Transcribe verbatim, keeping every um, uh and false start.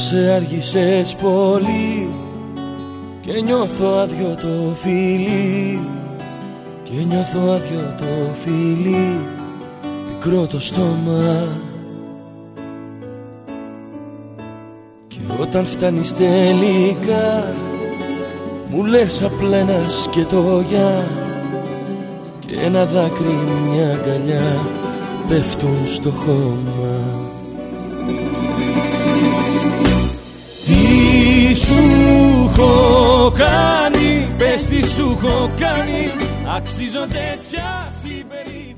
σε άργησες πολύ και νιώθω άδειο το φιλί, και νιώθω άδειο το φιλί, πικρό το στόμα. Και όταν φτάνεις τελικά μου λες απλά ένα σκέτο γεια, και ένα δάκρυ, μια αγκαλιά πέφτουν στο χώμα. Τι σου έχω κάνει, πες τι σου έχω κάνει, αξίζω τέτοια συμπεριφορά.